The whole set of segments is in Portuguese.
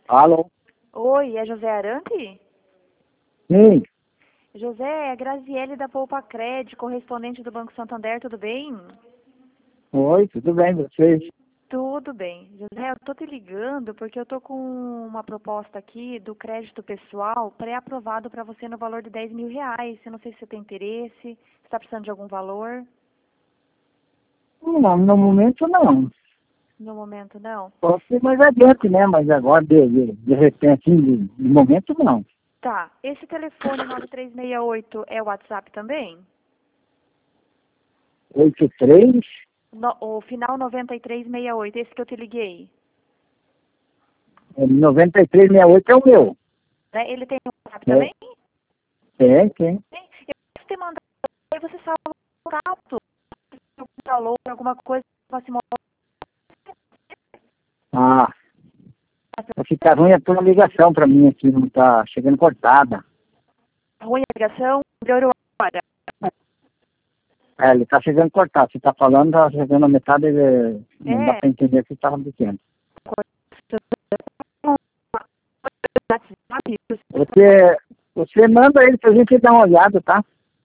Alô? Oi, é José Arantes? Sim. José, é a Graziele da Poupa Cred, correspondente do Banco Santander, tudo bem? Oi, tudo bem, vocês? Tudo bem. José, eu tô te ligando porque eu tô com uma proposta aqui do crédito pessoal pré-aprovado para você no valor de R$ 10.000. Eu não sei se você tem interesse, se está precisando de algum valor. Não, no momento não. No momento, não? Pode ser mais adiante, né? Mas agora, de repente, assim, de momento, não. Tá. Esse telefone 9368 é o WhatsApp também? 83, O final 9368, esse que eu te liguei. 9368 é o meu. Né? Ele tem um WhatsApp Né? também? Tem. Tem. Eu posso te mandar, aí você salva o contato, algum valor, alguma coisa, posso mandar Ah, vai ficar ruim a tua ligação pra mim aqui, não tá chegando cortada. ruim a ligação, melhorou agora. É, ele tá chegando cortado. Você tá falando, tá chegando a metade, não dá É, pra entender o que você tava dizendo. WhatsApp, Você manda ele pra gente dar uma olhada, tá?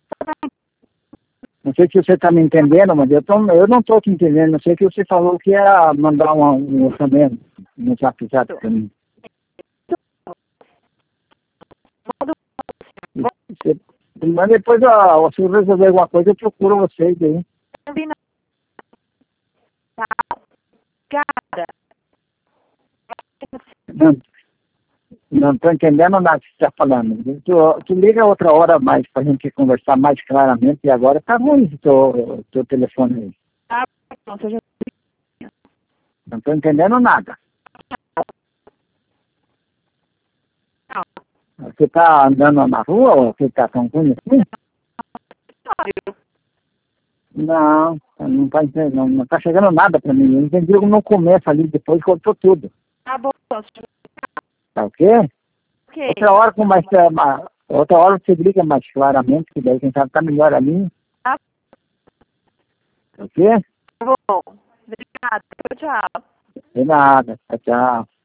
Não sei se você está me entendendo, mas eu não estou te entendendo. Não sei que você falou que ia mandar um também no zap para mim. Você, mas depois, se eu resolver alguma coisa, eu procuro vocês aí. cara, Não, não estou entendendo nada que você está falando. Tu liga outra hora mais para a gente conversar mais claramente. E agora está ruim o teu telefone aí. não seja Não estou entendendo nada. Você está andando na rua ou você está tão ruim assim? Não, não está não tá chegando nada para mim. Eu entendi no começo ali, depois cortou tudo. tá bom, Tá ok? ok, Outra hora com mais, outra hora você liga mais claramente, que daí quem sabe tá melhor ali. tá Ok? bom, obrigada, tchau. De nada. Tchau, tchau.